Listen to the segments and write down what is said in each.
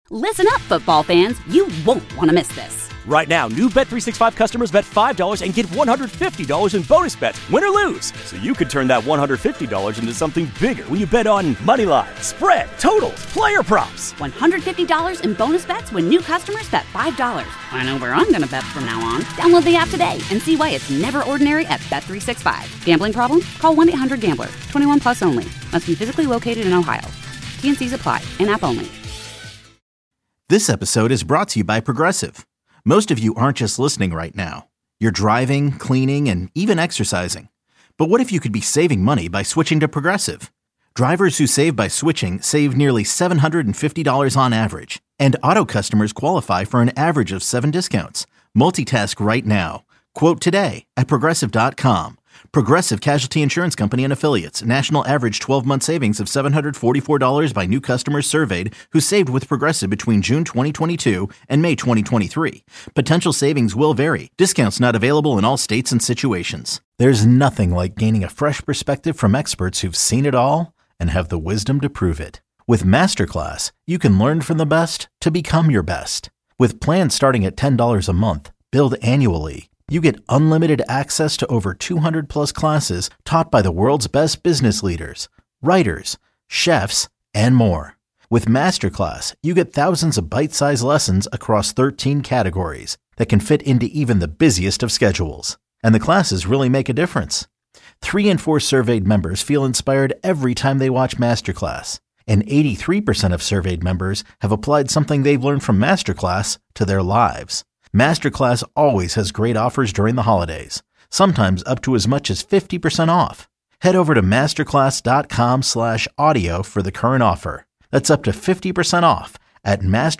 Listen up, football fans. You won't want to miss this. Right now, new Bet365 customers bet $5 and get $150 in bonus bets, win or lose. So you could turn that $150 into something bigger when you bet on money line, spread, totals, player props. $150 in bonus bets when new customers bet $5. I know where I'm going to bet from now on. Download the app today and see why it's never ordinary at Bet365. Gambling problem? Call 1-800-GAMBLER. 21 plus only. Must be physically located in Ohio. T&Cs apply. In-app only. This episode is brought to you by Progressive. Most of you aren't just listening right now. You're driving, cleaning, and even exercising. But what if you could be saving money by switching to Progressive? Drivers who save by switching save nearly $750 on average. And auto customers qualify for an average of 7 discounts. Multitask right now. Quote today at Progressive.com. Progressive Casualty Insurance Company and Affiliates. National average 12-month savings of $744 by new customers surveyed who saved with Progressive between June 2022 and May 2023. Potential savings will vary. Discounts not available in all states and situations. There's nothing like gaining a fresh perspective from experts who've seen it all and have the wisdom to prove it. With Masterclass, you can learn from the best to become your best. With plans starting at $10 a month, billed annually, you get unlimited access to over 200 plus classes taught by the world's best business leaders, writers, chefs, and more. With Masterclass, you get thousands of bite-sized lessons across 13 categories that can fit into even the busiest of schedules. And the classes really make a difference. 3 in 4 surveyed members feel inspired every time they watch Masterclass. And 83% of surveyed members have applied something they've learned from Masterclass to their lives. Masterclass always has great offers during the holidays, sometimes up to as much as 50% off. Head over to masterclass.com/audio for the current offer. That's up to 50% off at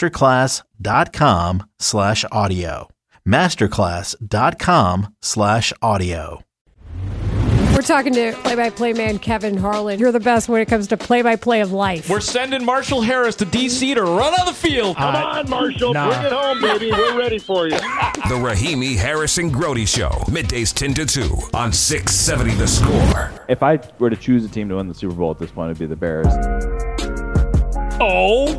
masterclass.com/audio. masterclass.com/audio. We're talking to play-by-play man Kevin Harlan. You're the best when it comes to play-by-play of life. We're sending Marshall Harris to D.C. to run on the field. Come on, Marshall. Bring it home, baby. We're ready for you. The Rahimi, Harris, and Grody Show. Middays 10 to 2 on 670 The Score. If I were to choose a team to win the Super Bowl at this point, it would be the Bears. Oh!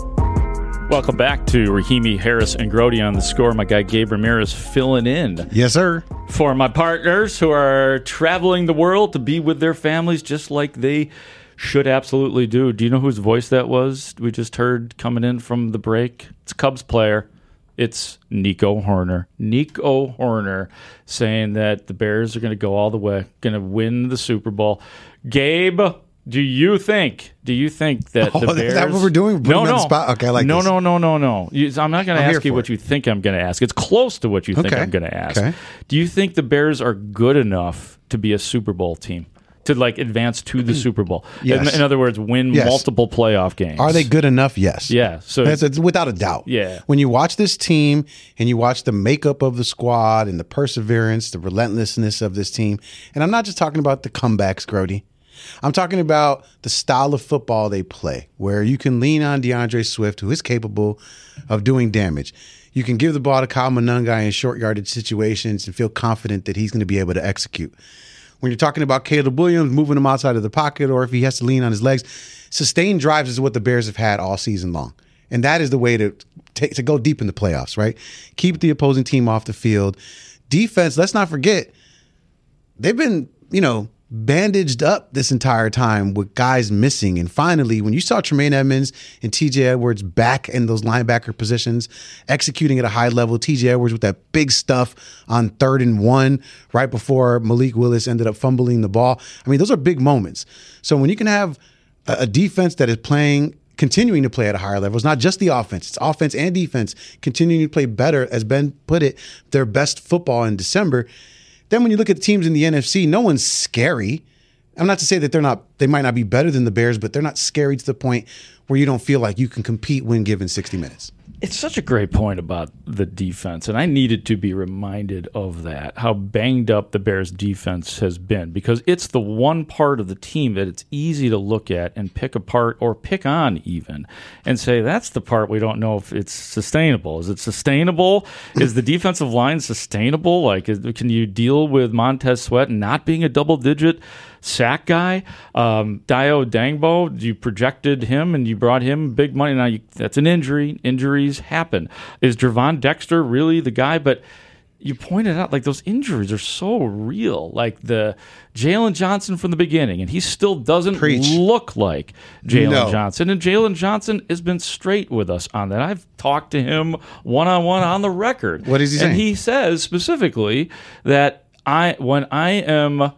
Welcome back to Rahimi, Harris, and Grody on The Score. My guy Gabe Ramirez filling in. Yes, sir. For my partners who are traveling the world to be with their families just like they should absolutely do. Do you know whose voice that was we just heard coming in from the break? It's a Cubs player. It's Nico Hoerner. Nico Hoerner saying that the Bears are going to go all the way, going to win the Super Bowl. Gabe, do you think that the Bears... Is that what we're doing? No. Spot? Okay, I like this. No. I'm not going to ask you what you think I'm going to ask. It's close to what you think I'm going to ask. Okay. Do you think the Bears are good enough to be a Super Bowl team? To advance to the Super Bowl? Yes. In other words, win multiple playoff games. Are they good enough? Yes. Yeah. So it's without a doubt. Yeah. When you watch this team and you watch the makeup of the squad and the perseverance, the relentlessness of this team, and I'm not just talking about the comebacks, Grody. I'm talking about the style of football they play, where you can lean on DeAndre Swift, who is capable of doing damage. You can give the ball to Kyle Monangai in short yardage situations and feel confident that he's going to be able to execute. When you're talking about Caleb Williams, moving him outside of the pocket, or if he has to lean on his legs, sustained drives is what the Bears have had all season long. And that is the way to go deep in the playoffs, right? Keep the opposing team off the field. Defense, let's not forget, they've been, bandaged up this entire time with guys missing. And finally, when you saw Tremaine Edmonds and TJ Edwards back in those linebacker positions, executing at a high level, TJ Edwards with that big stuff on 3rd and 1 right before Malik Willis ended up fumbling the ball. I mean, those are big moments. So when you can have a defense that is continuing to play at a higher level, it's not just the offense, it's offense and defense continuing to play better, as Ben put it, their best football in December. Then when you look at the teams in the NFC, no one's scary. I'm not to say that they might not be better than the Bears, but they're not scary to the point where you don't feel like you can compete when given 60 minutes. It's such a great point about the defense, and I needed to be reminded of that, how banged up the Bears' defense has been, because it's the one part of the team that it's easy to look at and pick apart or pick on even and say, that's the part we don't know if it's sustainable. Is it sustainable? Is the defensive line sustainable? Can you deal with Montez Sweat not being a double-digit sack guy. Dio Dangbo, you projected him and you brought him big money. Now, that's an injury. Injuries happen. Is Gervon Dexter really the guy? But you pointed out, like, those injuries are so real. Like the Jalen Johnson from the beginning, and he still doesn't look like Jalen Johnson. And Jalen Johnson has been straight with us on that. I've talked to him one-on-one on the record. What is he saying? And he says specifically that when I am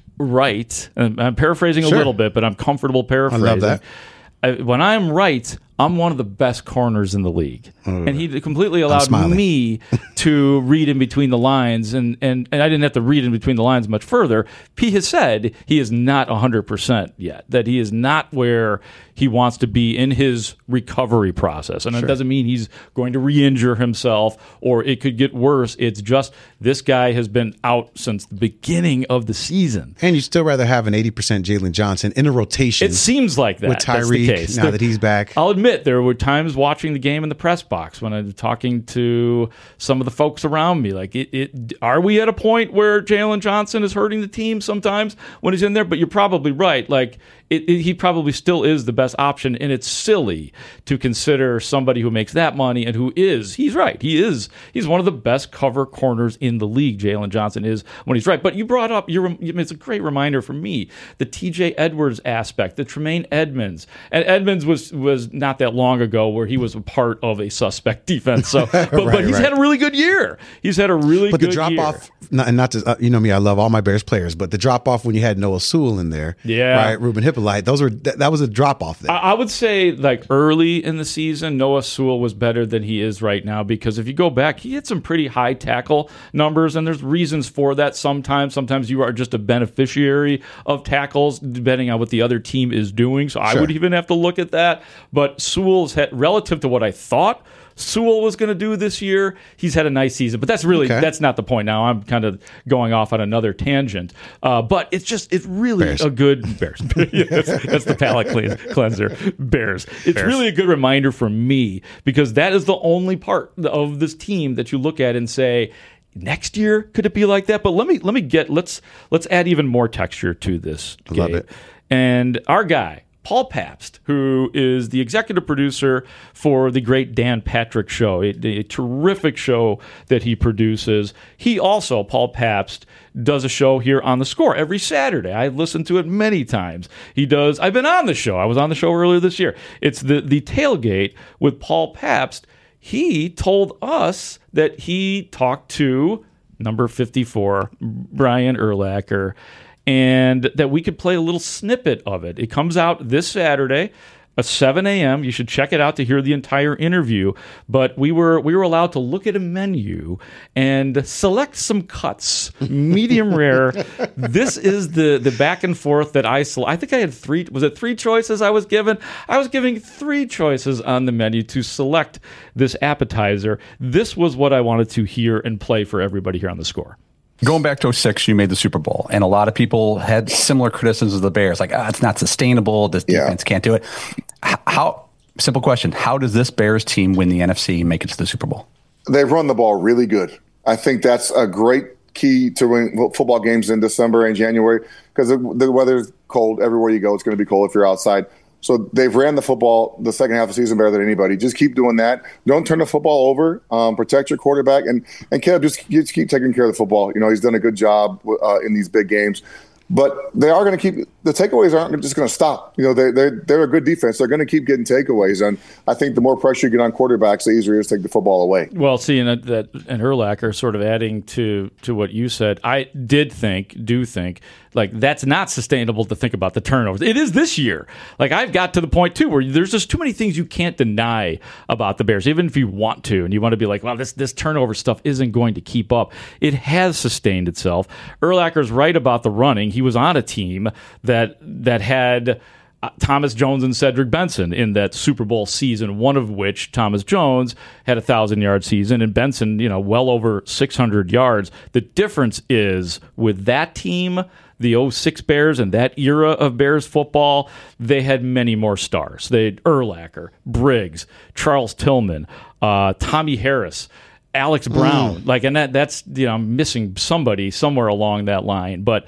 right, and I'm paraphrasing a little bit, but I'm comfortable paraphrasing. I love that. When I'm right, I'm one of the best corners in the league. And he completely allowed me to read in between the lines, and I didn't have to read in between the lines much further. He has said he is not 100% yet, that he is not where he wants to be in his recovery process. And it doesn't mean he's going to re-injure himself or it could get worse. It's just this guy has been out since the beginning of the season. And you'd still rather have an 80% Jalen Johnson in a rotation. It seems like that. With Tyreek, now that he's back. I'll admit, there were times watching the game in the press box when I'm talking to some of the folks around me, like, are we at a point where Jalen Johnson is hurting the team sometimes when he's in there? But you're probably right. Like, he probably still is the best option, and it's silly to consider somebody who makes that money and he's right. He's one of the best cover corners in the league, Jalen Johnson is, when he's right. But you brought up, it's a great reminder for me, the TJ Edwards aspect, the Tremaine Edmonds. And Edmonds was not that long ago where he was a part of a suspect defense. So, but he's had a really good year. He's had a really good year. But the drop-off, not to, you know me, I love all my Bears players, but the drop-off when you had Noah Sewell in there, right, Ruben Hippolyte, that was a drop-off there. I would say, like, early in the season, Noah Sewell was better than he is right now, because if you go back, he had some pretty high tackle numbers, and there's reasons for that sometimes. Sometimes you are just a beneficiary of tackles, depending on what the other team is doing, so I would even have to look at that. But Sewell's had, relative to what I thought Sewell was going to do this year, he's had a nice season. But that's really that's not the point now. I'm kind of going off on another tangent. But it's really Bears. A good Bears. that's the palate cleanser. Bears. It's really a good reminder for me, because that is the only part of this team that you look at and say, next year could it be like that? But let's add even more texture to this. I love it. And our guy, Paul Pabst, who is the executive producer for the great Dan Patrick Show, a terrific show that he produces. He also, Paul Pabst, does a show here on The Score every Saturday. I listened to it many times. I've been on the show. I was on the show earlier this year. It's the Tailgate with Paul Pabst. He told us that he talked to number 54, Brian Urlacher, and that we could play a little snippet of it. It comes out this Saturday at 7 a.m. You should check it out to hear the entire interview. But we were allowed to look at a menu and select some cuts, medium rare. This is the back and forth that I think I had three choices I was given? I was giving 3 choices on the menu to select this appetizer. This was what I wanted to hear and play for everybody here on The Score. Going back to 2006, you made the Super Bowl, and a lot of people had similar criticisms of the Bears, like, it's not sustainable, this defense can't do it. Simple question, how does this Bears team win the NFC and make it to the Super Bowl? They've run the ball really good. I think that's a great key to win football games in December and January, because the weather's cold everywhere you go. It's going to be cold if you're outside. So they've ran the football the second half of the season better than anybody. Just keep doing that. Don't turn the football over. Protect your quarterback. And Caleb, just keep taking care of the football. You know, he's done a good job in these big games. But they are going to keep – the takeaways aren't just going to stop. You know, they're a good defense. They're going to keep getting takeaways. And I think the more pressure you get on quarterbacks, the easier it is to take the football away. Well, see, and Urlacher, sort of adding to what you said, I do think, like, that's not sustainable to think about the turnovers. It is this year. Like, I've got to the point, too, where there's just too many things you can't deny about the Bears, even if you want to, and you want to be like, well, this turnover stuff isn't going to keep up. It has sustained itself. Urlacher's right about the running. He was on a team that had Thomas Jones and Cedric Benson in that Super Bowl season, one of which, Thomas Jones, had a 1,000-yard season, and Benson, well over 600 yards. The difference is, with that team, the 2006 Bears and that era of Bears football, they had many more stars. They had Urlacher, Briggs, Charles Tillman, Tommy Harris. Alex Brown, and that's I'm missing somebody somewhere along that line, but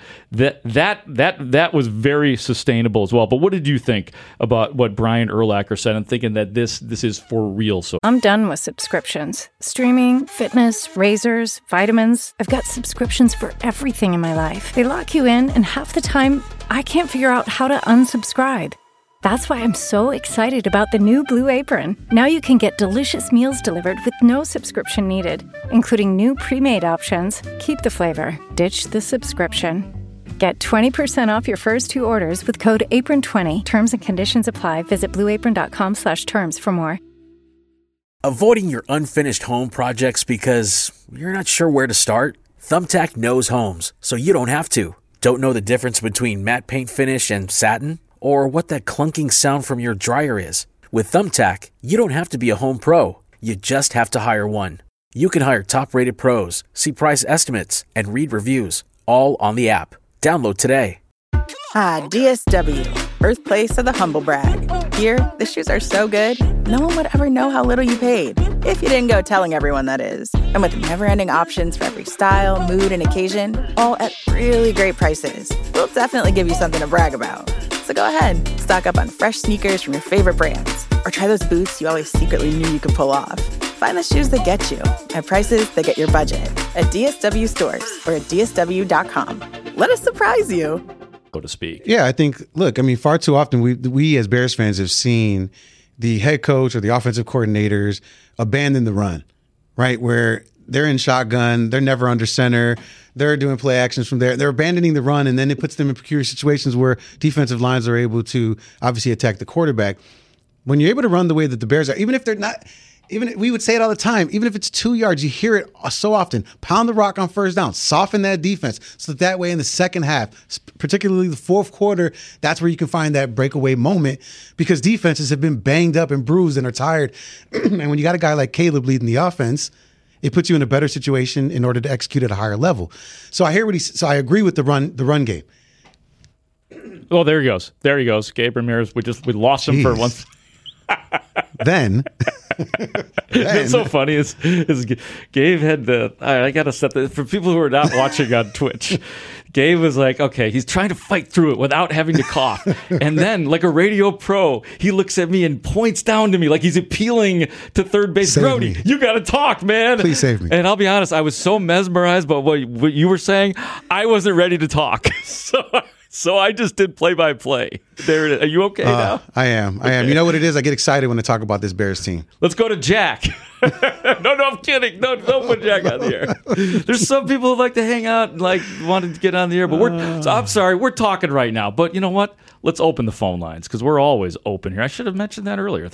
that was very sustainable as well. But what did you think about what Brian Urlacher said and thinking that this is for real? So I'm done with subscriptions, streaming, fitness, razors, vitamins. I've got subscriptions for everything in my life. They lock you in, and half the time I can't figure out how to unsubscribe. That's why I'm so excited about the new Blue Apron. Now you can get delicious meals delivered with no subscription needed, including new pre-made options. Keep the flavor, ditch the subscription. Get 20% off your first 2 orders with code APRON20. Terms and conditions apply. Visit blueapron.com/terms for more. Avoiding your unfinished home projects because you're not sure where to start? Thumbtack knows homes, so you don't have to. Don't know the difference between matte paint finish and satin? Or what that clunking sound from your dryer is? With Thumbtack, you don't have to be a home pro. You just have to hire one. You can hire top-rated pros, see price estimates, and read reviews, all on the app. Download today. DSW, birthplace of the humble brag. Here, the shoes are so good, no one would ever know how little you paid. If you didn't go telling everyone, that is. And with never-ending options for every style, mood, and occasion, all at really great prices, we'll definitely give you something to brag about. So go ahead, stock up on fresh sneakers from your favorite brands, or try those boots you always secretly knew you could pull off. Find the shoes that get you at prices that get your budget at DSW stores or at DSW.com. Let us surprise you. So to speak. Yeah, I think, far too often we as Bears fans have seen the head coach or the offensive coordinators abandon the run, right? Where they're in shotgun, they're never under center, they're doing play actions from there. They're abandoning the run, and then it puts them in peculiar situations where defensive lines are able to obviously attack the quarterback. When you're able to run the way that the Bears are, even if they're not, we would say it all the time, even if it's 2 yards, you hear it so often. Pound the rock on first down, soften that defense so that way in the second half, particularly the fourth quarter, that's where you can find that breakaway moment because defenses have been banged up and bruised and are tired. And when you got a guy like Caleb leading the offense, it puts you in a better situation in order to execute at a higher level. So I hear what so I agree with the run game. Oh, there he goes. Gabe Ramirez. We lost him for once. Then it's so funny is Gabe had I gotta set that for people who are not watching on Twitch. Gabe was like, okay, he's trying to fight through it without having to cough. And then, like a radio pro, he looks at me and points down to me like he's appealing to third base. Grody, you got to talk, man. Please save me. And I'll be honest, I was so mesmerized by what you were saying, I wasn't ready to talk. So I just did play-by-play. There it is. Are you okay now? I am. You know what it is? I get excited when I talk about this Bears team. Let's go to Jack. No, I'm kidding. No, don't put Jack on the air. There's some people who like to hang out and wanted to get on the air, but I'm sorry, we're talking right now. But you know what? Let's open the phone lines because we're always open here. I should have mentioned that earlier.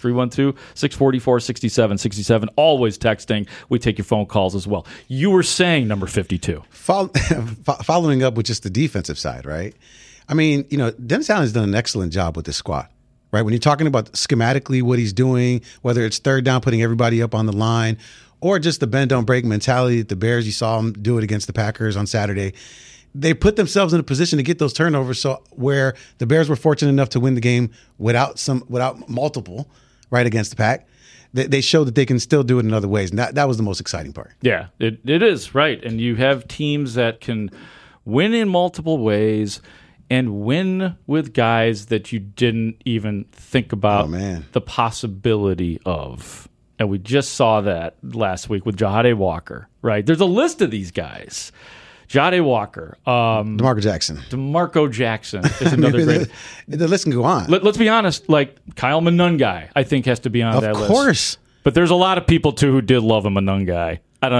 312-644-6767. Always texting. We take your phone calls as well. You were saying number 52. Following up with just the defensive side, right? I mean, Dennis Allen has done an excellent job with this squad, right? When you're talking about schematically what he's doing, whether it's third down, putting everybody up on the line, or just the bend, don't break mentality that the Bears, you saw them do it against the Packers on Saturday. They put themselves in a position to get those turnovers. So where the Bears were fortunate enough to win the game without multiple, right, against the Pack, they showed that they can still do it in other ways. And that was the most exciting part. Yeah, it is, right. And you have teams that can win in multiple ways and win with guys that you didn't even think about the possibility of. And we just saw that last week with Jahade Walker, right? There's a list of these guys. Jahade Walker. DeMarco Jackson is another great. The list can go on. Let's be honest, Kyle Monangai, I think, has to be on that list. Of course. But there's a lot of people, too, who did love a Monangai.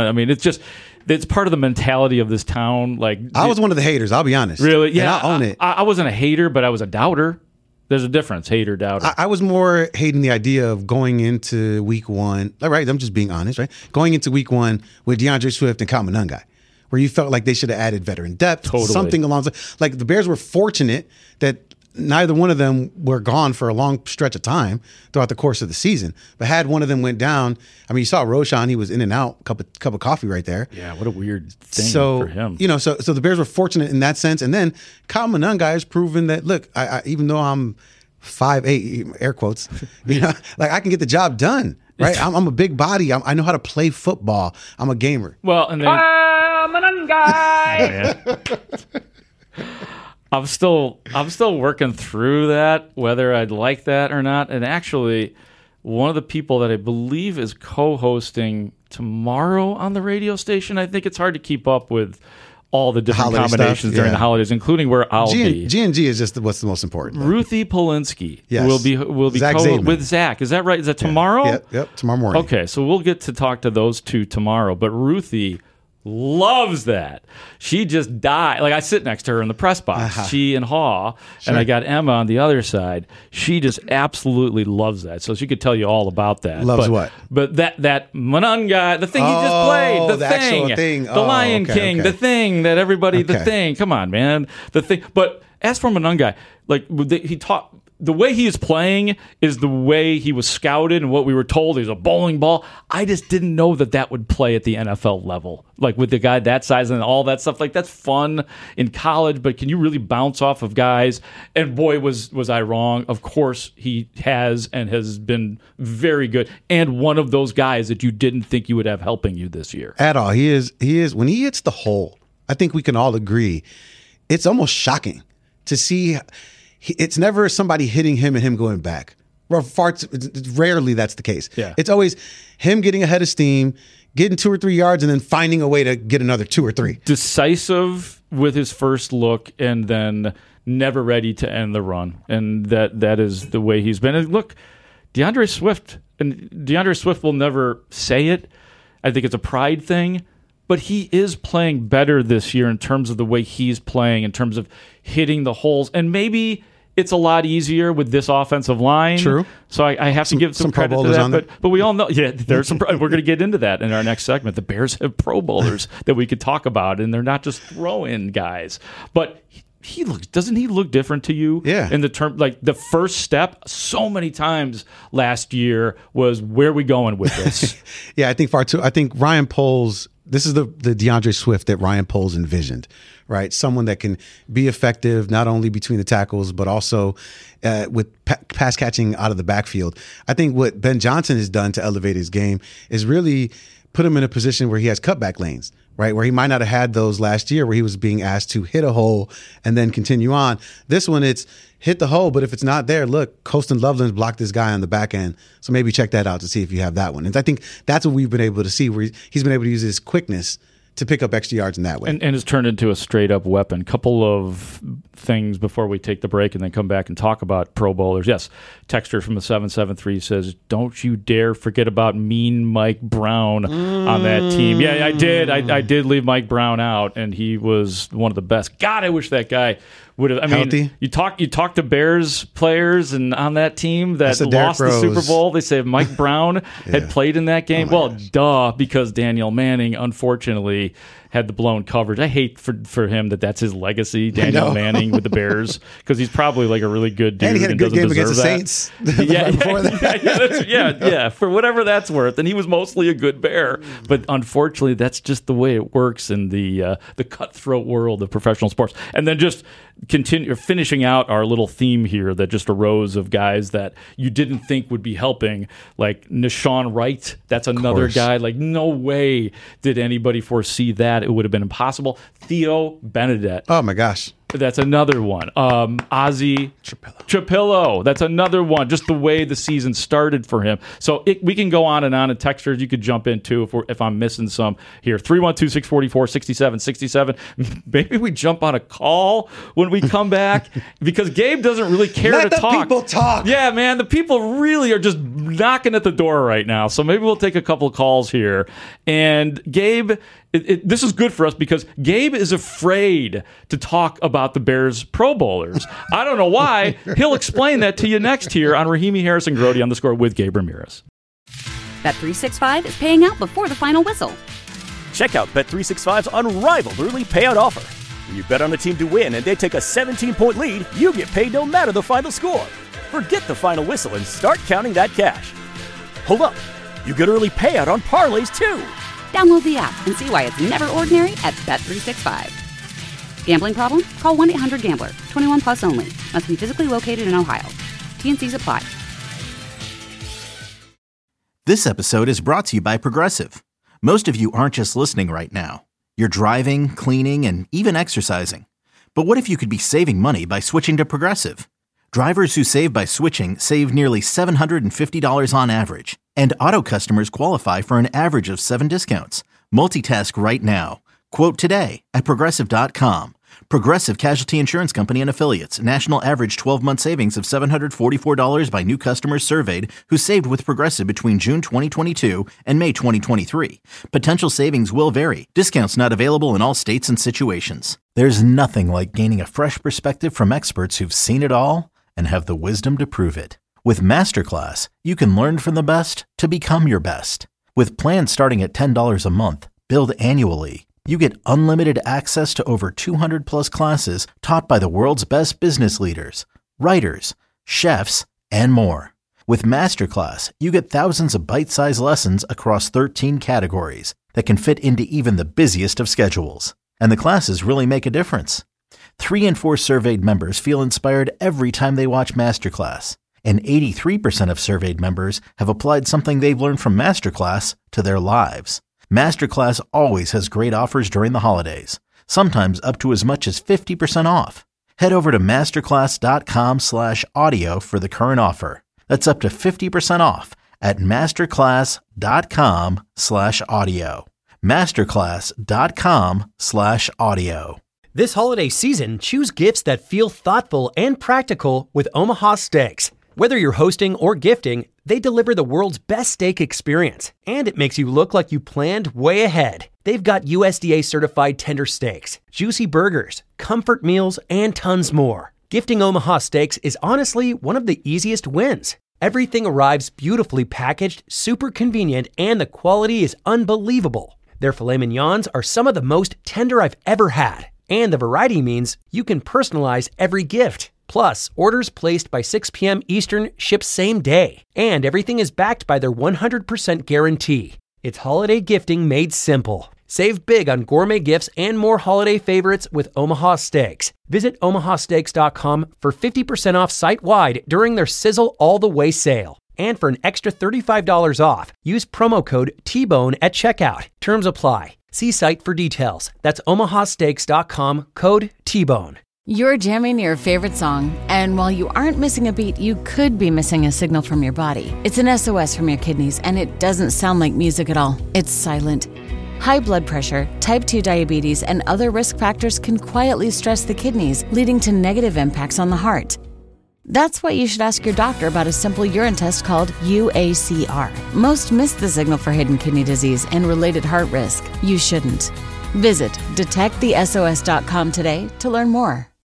It's part of the mentality of this town. I was one of the haters, I'll be honest. Really? Yeah. And I own it. I wasn't a hater, but I was a doubter. There's a difference, hater, doubter. I was more hating the idea of going into week one. All right, I'm just being honest, right? Going into week one with DeAndre Swift and Kyle Monangai, where you felt like they should have added veteran depth, something along the Bears were fortunate that neither one of them were gone for a long stretch of time throughout the course of the season. But had one of them went down, you saw Roshan, he was in and out, cup of coffee right there. Yeah, what a weird thing for him. So the Bears were fortunate in that sense. And then Kyle Monangai has proven that, look, I even though I'm 5'8", air quotes, I can get the job done. right? I'm a big body. I know how to play football. I'm a gamer. Well, and then I'm still working through that, whether I'd like that or not. And actually, one of the people that I believe is co-hosting tomorrow on the radio station, I think it's hard to keep up with all the different combinations during the holidays, including where I'll be. G&G is just what's the most important. Ruthie Polinsky will be Zach with Zach. Is that right? Is that tomorrow? Yep, tomorrow morning. Okay, so we'll get to talk to those two tomorrow. But Ruthie loves that. She just died. Like, I sit next to her in the press box. She and Haw, and I got Emma on the other side. She just absolutely loves that. So she could tell you all about that. What? But that Monunga, the thing he just played, the thing. The Lion King, the thing that everybody, the thing. Come on, man, the thing. But as for Monunga, like he taught. The way he is playing is the way he was scouted and what we were told. He's a bowling ball. I just didn't know that would play at the NFL level. Like with the guy that size and all that stuff. Like that's fun in college, but can you really bounce off of guys? And boy, was I wrong. Of course, he has and has been very good. And one of those guys that you didn't think you would have helping you this year. At all. He is when he hits the hole, I think we can all agree, it's almost shocking to see. It's never somebody hitting him and him going back. Rarely that's the case. Yeah. It's always him getting ahead of steam, getting 2 or 3 yards, and then finding a way to get another 2 or 3. Decisive with his first look, and then never ready to end the run. And that is the way he's been. And look, DeAndre Swift will never say it. I think it's a pride thing. But he is playing better this year in terms of the way he's playing, in terms of hitting the holes. And maybe it's a lot easier with this offensive line. True. So I have to give some credit to that. But we all know, there's some. We're going to get into that in our next segment. The Bears have Pro Bowlers that we could talk about, and they're not just throw-in guys. But doesn't he look different to you? Yeah. In the term, like the first step, so many times last year was, where are we going with this? Yeah, I think far too. I think Ryan Poles. This is the DeAndre Swift that Ryan Poles envisioned, right? Someone that can be effective not only between the tackles, but also with pass catching out of the backfield. I think what Ben Johnson has done to elevate his game is really put him in a position where he has cutback lanes, right? Where he might not have had those last year, where he was being asked to hit a hole and then continue on. This one, it's hit the hole, but if it's not there, look, Colston Loveland's blocked this guy on the back end. So maybe check that out to see if you have that one. And I think that's what we've been able to see, where he's been able to use his quickness to pick up extra yards in that way. And it's turned into a straight-up weapon. Couple of things before we take the break and then come back and talk about Pro Bowlers. Yes, texter from the 773 says, don't you dare forget about mean Mike Brown on that team. Yeah, I did. I did leave Mike Brown out, and he was one of the best. God, I wish that guy would have. I mean, you talk to Bears players and on that team that lost the Super Bowl. They say if Mike Brown had played in that game. Well, duh, because Daniel Manning, unfortunately, had the blown coverage. I hate for him that's his legacy, Daniel Manning with the Bears, because he's probably like a really good dude. And he had a good game against the Saints. Yeah, for whatever that's worth. And he was mostly a good Bear. But unfortunately, that's just the way it works in the cutthroat world of professional sports. And then just finishing out our little theme here that just arose of guys that you didn't think would be helping, like Nashawn Wright. That's another guy. Like, no way did anybody foresee that. It would have been impossible. Theo Benedette. Oh, my gosh. That's another one. Ozzy Trapillo. That's another one. Just the way the season started for him. So we can go on. And texters, you could jump in too if I'm missing some here. 312-644-6767. Maybe we jump on a call when we come back, because Gabe doesn't really care to talk. Let the people talk. Yeah, man. The people really are just knocking at the door right now. So maybe we'll take a couple of calls here. And Gabe, this is good for us because Gabe is afraid to talk about the Bears Pro Bowlers. I don't know why. He'll explain that to you next here on Rahimi Harrison Grody on The Score with Gabe Ramirez. Bet365 is paying out before the final whistle. Check out Bet365's unrivaled early payout offer. When you bet on a team to win and they take a 17-point lead, you get paid no matter the final score. Forget the final whistle and start counting that cash. Hold up. You get early payout on parlays, too. Download the app and see why it's never ordinary at Bet365. Gambling problem? Call 1-800-GAMBLER. 21 plus only. Must be physically located in Ohio. T&Cs apply. This episode is brought to you by Progressive. Most of you aren't just listening right now. You're driving, cleaning, and even exercising. But what if you could be saving money by switching to Progressive? Drivers who save by switching save nearly $750 on average. And auto customers qualify for an average of 7 discounts. Multitask right now. Quote today at Progressive.com. Progressive Casualty Insurance Company and Affiliates. National average 12-month savings of $744 by new customers surveyed who saved with Progressive between June 2022 and May 2023. Potential savings will vary. Discounts not available in all states and situations. There's nothing like gaining a fresh perspective from experts who've seen it all and have the wisdom to prove it. With Masterclass, you can learn from the best to become your best. With plans starting at $10 a month, billed annually, you get unlimited access to over 200 plus classes taught by the world's best business leaders, writers, chefs, and more. With Masterclass, you get thousands of bite-sized lessons across 13 categories that can fit into even the busiest of schedules. And the classes really make a difference. 3 in 4 surveyed members feel inspired every time they watch Masterclass. And 83% of surveyed members have applied something they've learned from Masterclass to their lives. Masterclass always has great offers during the holidays, sometimes up to as much as 50% off. Head over to masterclass.com/audio for the current offer. That's up to 50% off at masterclass.com/audio. masterclass.com/audio. This holiday season, choose gifts that feel thoughtful and practical with Omaha Steaks. Whether you're hosting or gifting, they deliver the world's best steak experience, and it makes you look like you planned way ahead. They've got USDA certified tender steaks, juicy burgers, comfort meals, and tons more. Gifting Omaha Steaks is honestly one of the easiest wins. Everything arrives beautifully packaged, super convenient, and the quality is unbelievable. Their filet mignons are some of the most tender I've ever had, and the variety means you can personalize every gift. Plus, orders placed by 6 p.m. Eastern ship same day, and everything is backed by their 100% guarantee. It's holiday gifting made simple. Save big on gourmet gifts and more holiday favorites with Omaha Steaks. Visit omahasteaks.com for 50% off site-wide during their Sizzle All the Way sale. And for an extra $35 off, use promo code TBONE at checkout. Terms apply. See site for details. That's omahasteaks.com, code TBONE. You're jamming your favorite song, and while you aren't missing a beat, you could be missing a signal from your body. It's an SOS from your kidneys, and it doesn't sound like music at all. It's silent. High blood pressure, type 2 diabetes, and other risk factors can quietly stress the kidneys, leading to negative impacts on the heart. That's why you should ask your doctor about a simple urine test called UACR. Most miss the signal for hidden kidney disease and related heart risk. You shouldn't. Visit detectthesos.com today to learn more.